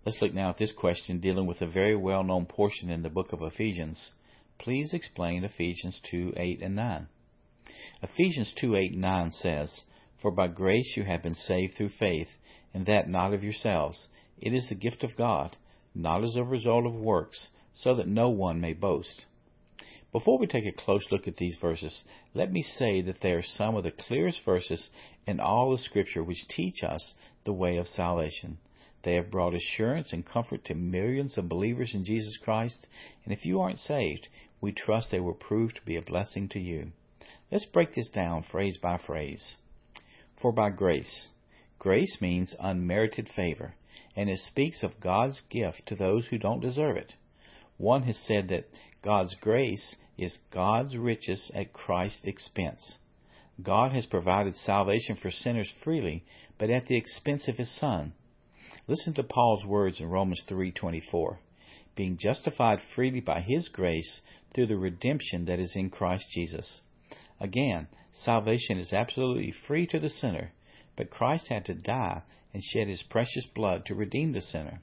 Let's look now at this question dealing with a very well-known portion in the book of Ephesians. Please explain Ephesians 2:8 and 9. Ephesians 2:8 and 9 says, "For by grace you have been saved through faith, and that not of yourselves. It is the gift of God, not as a result of works, so that no one may boast." Before we take a close look at these verses, let me say that they are some of the clearest verses in all of Scripture which teach us the way of salvation. They have brought assurance and comfort to millions of believers in Jesus Christ, and if you aren't saved, we trust they will prove to be a blessing to you. Let's break this down phrase by phrase. For by grace. Grace means unmerited favor, and it speaks of God's gift to those who don't deserve it. One has said that God's grace is God's riches at Christ's expense. God has provided salvation for sinners freely, but at the expense of His Son. Listen to Paul's words in Romans 3:24, "Being justified freely by His grace through the redemption that is in Christ Jesus." Again, salvation is absolutely free to the sinner, but Christ had to die and shed His precious blood to redeem the sinner.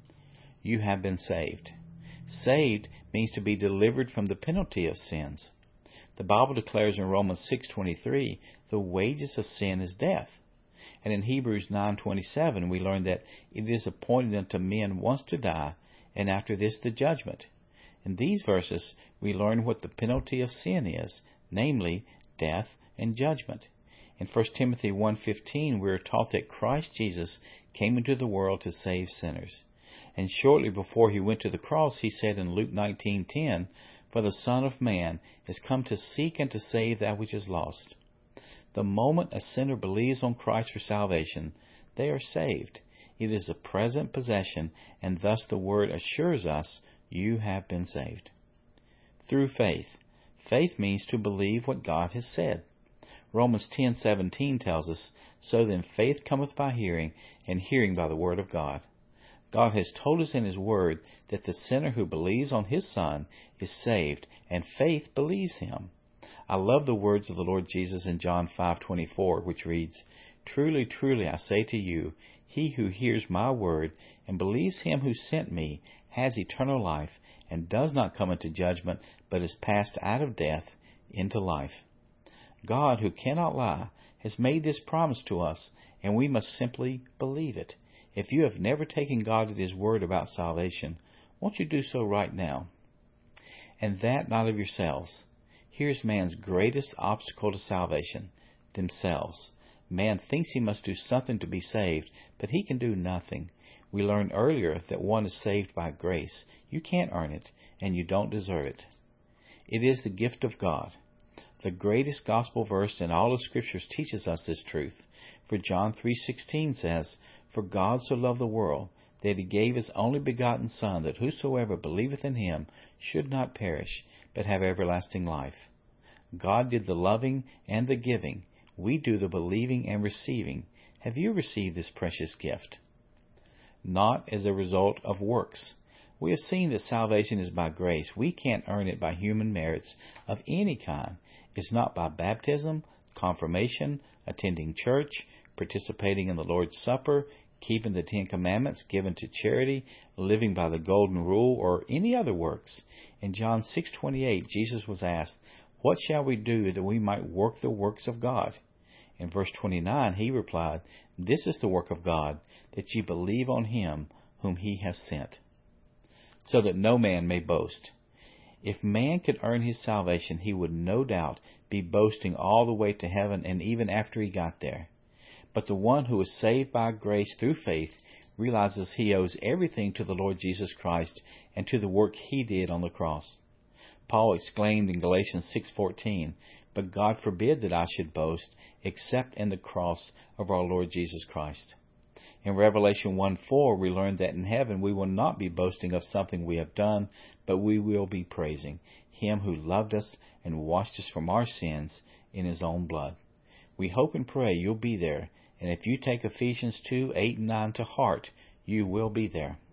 You have been saved. Saved means to be delivered from the penalty of sins. The Bible declares in Romans 6:23, "The wages of sin is death." And in Hebrews 9:27 we learn that it is appointed unto men once to die, and after this the judgment. In these verses we learn what the penalty of sin is, namely death and judgment. In 1 Timothy 1:15 we are taught that Christ Jesus came into the world to save sinners. And shortly before He went to the cross, He said in Luke 19:10, "For the Son of Man is come to seek and to save that which is lost." The moment a sinner believes on Christ for salvation, they are saved. It is a present possession, and thus the Word assures us, you have been saved. Through faith. Faith means to believe what God has said. Romans 10:17 tells us, "So then faith cometh by hearing, and hearing by the Word of God." God has told us in His Word that the sinner who believes on His Son is saved, and faith believes Him. I love the words of the Lord Jesus in John 5:24, which reads, "Truly, truly, I say to you, he who hears my word and believes Him who sent me has eternal life, and does not come into judgment, but is passed out of death into life." God, who cannot lie, has made this promise to us, and we must simply believe it. If you have never taken God at His word about salvation, won't you do so right now? And that not of yourselves. Here's man's greatest obstacle to salvation: themselves. Man thinks he must do something to be saved, but he can do nothing. We learned earlier that one is saved by grace. You can't earn it, and you don't deserve it. It is the gift of God. The greatest gospel verse in all of Scriptures teaches us this truth. For John 3:16 says, "For God so loved the world, that He gave His only begotten Son, that whosoever believeth in Him should not perish, but have everlasting life." God did the loving and the giving. We do the believing and receiving. Have you received this precious gift? Not as a result of works. We have seen that salvation is by grace. We can't earn it by human merits of any kind. It's not by baptism, confirmation, attending church, participating in the Lord's Supper, keeping the 10 Commandments, giving to charity, living by the Golden Rule, or any other works. In John 6:28, Jesus was asked, "What shall we do that we might work the works of God?" In verse 29, He replied, "This is the work of God, that ye believe on Him whom He has sent." So that no man may boast. If man could earn his salvation, he would no doubt be boasting all the way to heaven and even after he got there. But the one who is saved by grace through faith realizes he owes everything to the Lord Jesus Christ and to the work He did on the cross. Paul exclaimed in Galatians 6:14, "But God forbid that I should boast, except in the cross of our Lord Jesus Christ." In Revelation 1:4, we learn that in heaven we will not be boasting of something we have done, but we will be praising Him who loved us and washed us from our sins in His own blood. We hope and pray you'll be there, and if you take Ephesians 2:8 and 9 to heart, you will be there.